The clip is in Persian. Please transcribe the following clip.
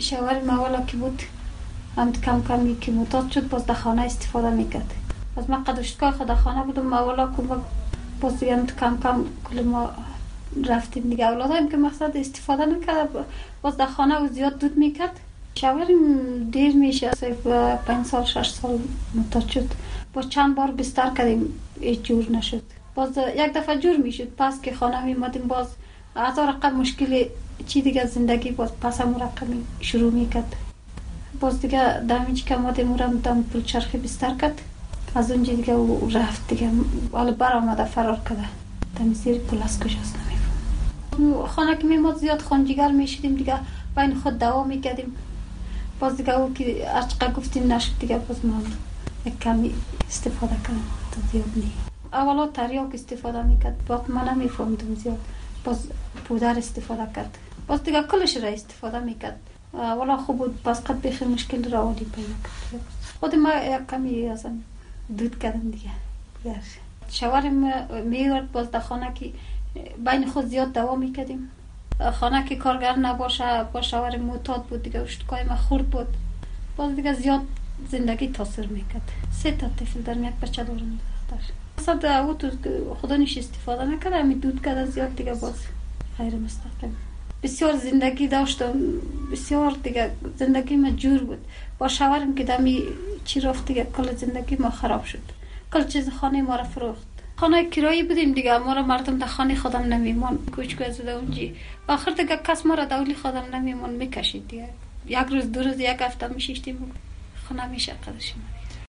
شوهر مولا که بود هم کم کمی که معتاد شد باز در خانه استفاده میکرد. باز من قدوشتگاه خود خانه بودم مولا که باز دیگه کم کم کل ما رفتیم دیگه. اولادایم که مقصد استفاده نکرد باز در خانه و زیاد دود میکرد. شوهرم دیر میشه 5 سال 6 سال معتاد شد. باز چند بار بستر کردیم هیچ جور نشد. باز یک دفعه جور میشد پس که خانه میمدیم باز از رقم مشکل چی دیگه زندگی باز پس هم رقمی شروع میکرد. باز دیگه دمیج که آمدیم رم دم پل چرخی بستر کرد. از اونجا دیگه او رفت دیگه حالا بر آمده فرار کرده. دم زیر پل از کجاست نمیفهم. خانه که میمد زیاد خانجیگر میشدیم دیگه بین خود دوا میکردیم. باز دیگه او که عشقه گفتیم نشد دیگه باز ما یک کمی استفاده کردم تا زیاد نی. اولا تریاک استفاده میکرد باز من نمیفهمدم زیاد. باز پودر استفاده کرد. باز دیگه کلش را استفاده میکرد. اولا خوب بود باز قد بخیر مشکل روانی پیدا کرد. خود ما یک کمی اصلا دود کردم دیگه. شوهرم میورد باز در خانه که بین خود زیاد دوا میکردیم. خانه که کارگر نباشه با شوهر معتاد بود دیگه اشتکای ما خورد بود. باز دیگه زیاد زندگی تاثیر میکرد. 3 تا طفل دارم یک بچه دارم دختر. اصلا او تو خدا نیش استفاده نکرد همی دود کرد زیاد دیگه باز غیر مستقیم. بسیار زندگی داشتم بسیار دیگه زندگی ما جور بود. با شوهرم که دمی چی رفت دیگه کل زندگی ما خراب شد. کل چیز خانه ما را فروخت. خانه کرایی بودیم دیگه ما را مردم در خانه خودم نمیمان کوچک از اونجی. آخر دیگه کس ما را دولی خودم نمیمان میکشید دیگه. یک روز 2 روز 1 هفته میشیشتیم خانه میشه قدرشیم.